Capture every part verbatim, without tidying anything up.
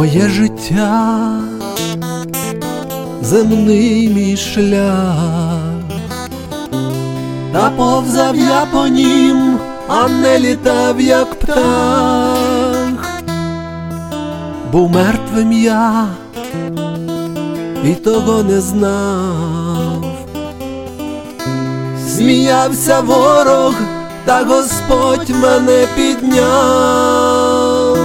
моє життя, земний мій шлях, та повзав я по нім, а не літав, як птах. Був мертвим я, і того не знав. Сміявся ворог, та Господь мене підняв.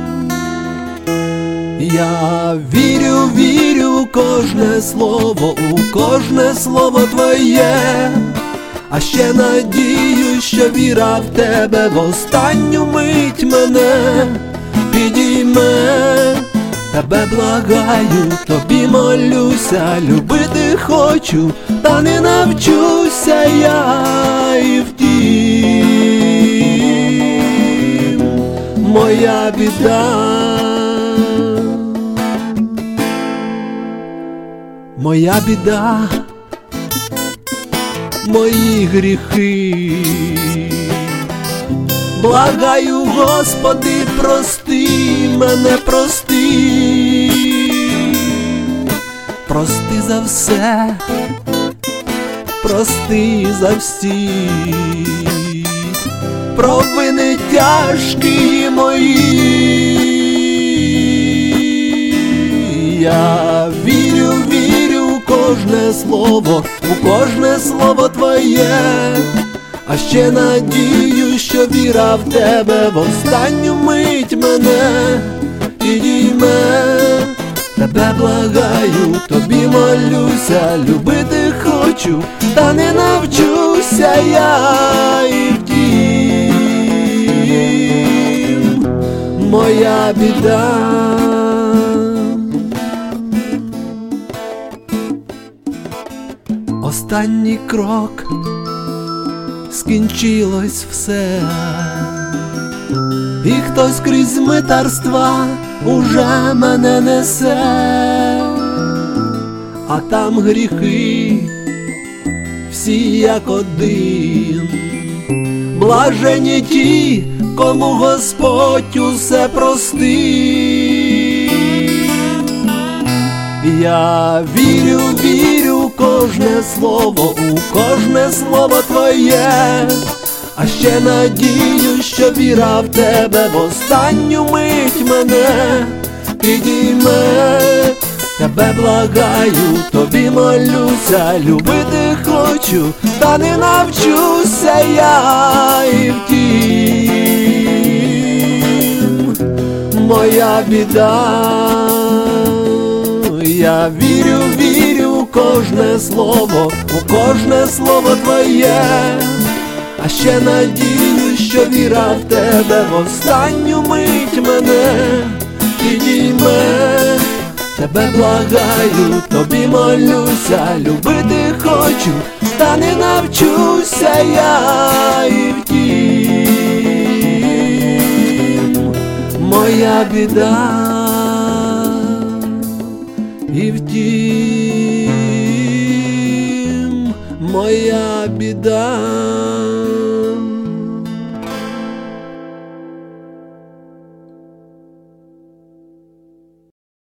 Я вірю, вірю у кожне слово, у кожне слово твоє, а ще надію, що віра в тебе в останню мить мене підійме. Тебе благаю, тобі молюся, любити хочу, та не навчуся я, і втім, моя біда, моя біда, мої гріхи. Благаю, Господи, прости мене, прости, прости за все, прости за всі провини тяжкі мої. Я вірю, вірю у кожне слово, у кожне слово твоє, а ще надію, що віра в тебе в останню мить мене підійме. Тебе благаю, тобі молюся, любити хочу, та не навчуся я, і втім, моя біда. Останній крок, скінчилось все, і хтось крізь митарства уже мене несе, а там гріхи всі як один. Блажені ті, кому Господь усе простив. Я вірю, вірю у кожне слово, у кожне слово твоє, а ще надію, що віра в тебе в останню мить мене підійме. Тебе благаю, тобі молюся, любити хочу, та не навчуся я, і втім, моя біда. Я вірю, вірю у кожне слово, у кожне слово твоє, а ще надію, що віра в тебе в останню мить мене підійме. Тебе благаю, тобі молюся, любити хочу, та не навчуся я, і втім, моя біда. І втім, моя біда.